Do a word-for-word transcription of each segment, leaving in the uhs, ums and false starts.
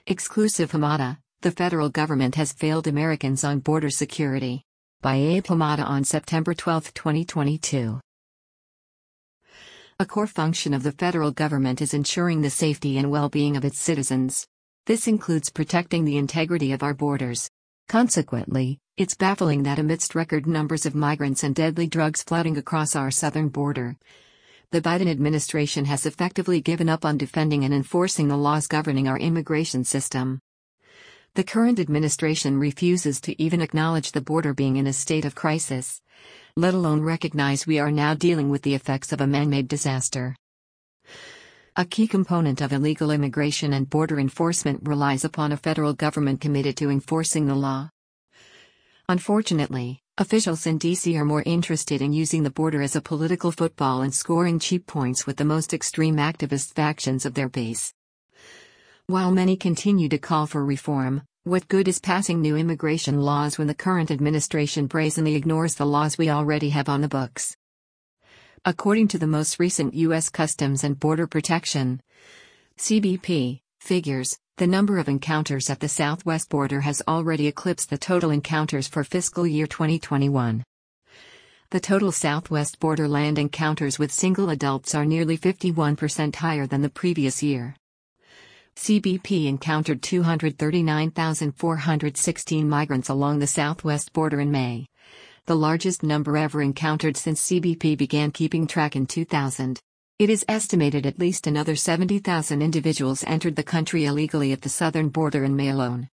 Exclusive Hamada, the federal government has failed Americans on border security. By Abe Hamada on September twelfth, twenty twenty-two. A core function of the federal government is ensuring the safety and well-being of its citizens. This includes protecting the integrity of our borders. Consequently, it's baffling that amidst record numbers of migrants and deadly drugs flooding across our southern border, the Biden administration has effectively given up on defending and enforcing the laws governing our immigration system. The current administration refuses to even acknowledge the border being in a state of crisis, let alone recognize we are now dealing with the effects of a man-made disaster. A key component of illegal immigration and border enforcement relies upon a federal government committed to enforcing the law. Unfortunately, officials in D C are more interested in using the border as a political football and scoring cheap points with the most extreme activist factions of their base. While many continue to call for reform, what good is passing new immigration laws when the current administration brazenly ignores the laws we already have on the books? According to the most recent U S Customs and Border Protection (C B P) figures, the number of encounters at the southwest border has already eclipsed the total encounters for fiscal year twenty twenty-one. The total southwest border land encounters with single adults are nearly fifty-one percent higher than the previous year. C B P encountered two hundred thirty-nine thousand four hundred sixteen migrants along the southwest border in May, the largest number ever encountered since C B P began keeping track in two thousand. It is estimated at least another seventy thousand individuals entered the country illegally at the southern border in May alone.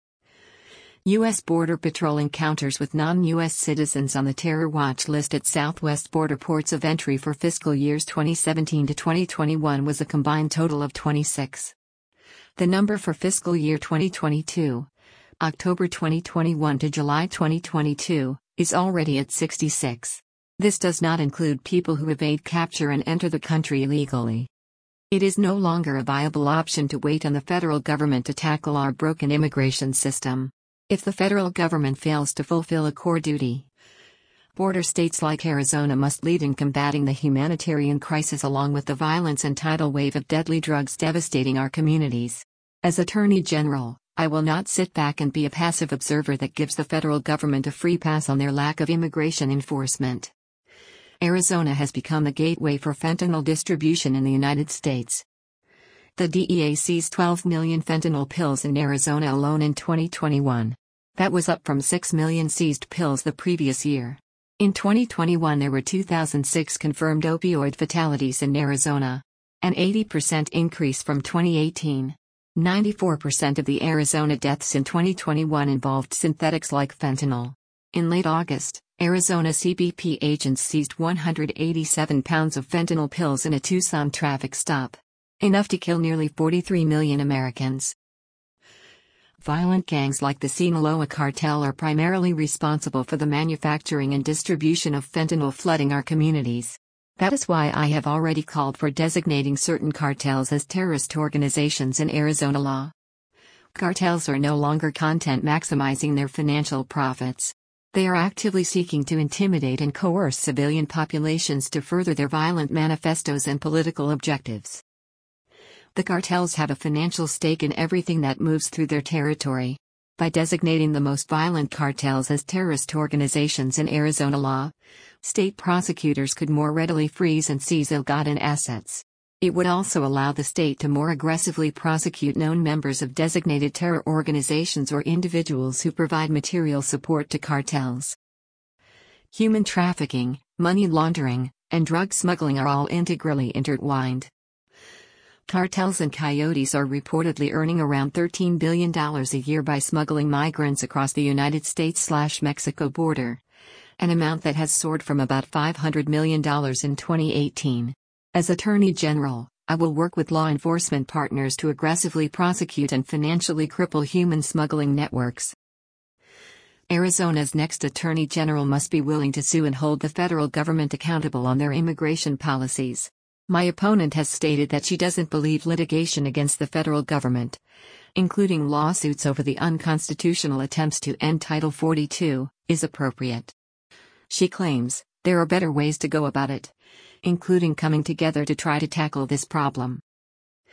U S Border Patrol encounters with non-U S citizens on the terror watch list at southwest border ports of entry for fiscal years twenty seventeen to twenty twenty-one was a combined total of twenty-six. The number for fiscal year twenty twenty-two, October twenty twenty-one to July twenty twenty-two, is already at sixty-six. This does not include people who evade capture and enter the country illegally. It is no longer a viable option to wait on the federal government to tackle our broken immigration system. If the federal government fails to fulfill a core duty, border states like Arizona must lead in combating the humanitarian crisis along with the violence and tidal wave of deadly drugs devastating our communities. As Attorney General, I will not sit back and be a passive observer that gives the federal government a free pass on their lack of immigration enforcement. Arizona has become the gateway for fentanyl distribution in the United States. The D E A seized twelve million fentanyl pills in Arizona alone in twenty twenty-one. That was up from six million seized pills the previous year. In twenty twenty-one there were two thousand six confirmed opioid fatalities in Arizona, an eighty percent increase from twenty eighteen. ninety-four percent of the Arizona deaths in twenty twenty-one involved synthetics like fentanyl. In late August, Arizona C B P agents seized one hundred eighty-seven pounds of fentanyl pills in a Tucson traffic stop. Enough to kill nearly forty-three million Americans. Violent gangs like the Sinaloa cartel are primarily responsible for the manufacturing and distribution of fentanyl flooding our communities. That is why I have already called for designating certain cartels as terrorist organizations in Arizona law. Cartels are no longer content maximizing their financial profits. They are actively seeking to intimidate and coerce civilian populations to further their violent manifestos and political objectives. The cartels have a financial stake in everything that moves through their territory. By designating the most violent cartels as terrorist organizations in Arizona law, state prosecutors could more readily freeze and seize ill-gotten assets. It would also allow the state to more aggressively prosecute known members of designated terror organizations or individuals who provide material support to cartels. Human trafficking, money laundering, and drug smuggling are all integrally intertwined. Cartels and coyotes are reportedly earning around thirteen billion dollars a year by smuggling migrants across the United States-Mexico border, an amount that has soared from about five hundred million dollars in twenty eighteen. As Attorney General, I will work with law enforcement partners to aggressively prosecute and financially cripple human smuggling networks. Arizona's next Attorney General must be willing to sue and hold the federal government accountable on their immigration policies. My opponent has stated that she doesn't believe litigation against the federal government, including lawsuits over the unconstitutional attempts to end Title forty-two, is appropriate. She claims there are better ways to go about it, including coming together to try to tackle this problem.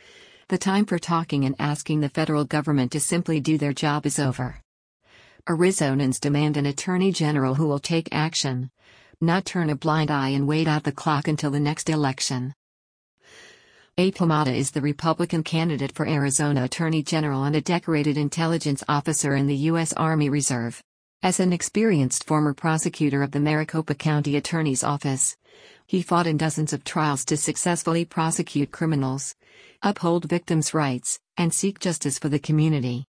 The time for talking and asking the federal government to simply do their job is over. Arizonans demand an attorney general who will take action, not turn a blind eye and wait out the clock until the next election. Abe Hamada is the Republican candidate for Arizona Attorney General and a decorated intelligence officer in the U S Army Reserve. As an experienced former prosecutor of the Maricopa County Attorney's Office, he fought in dozens of trials to successfully prosecute criminals, uphold victims' rights, and seek justice for the community.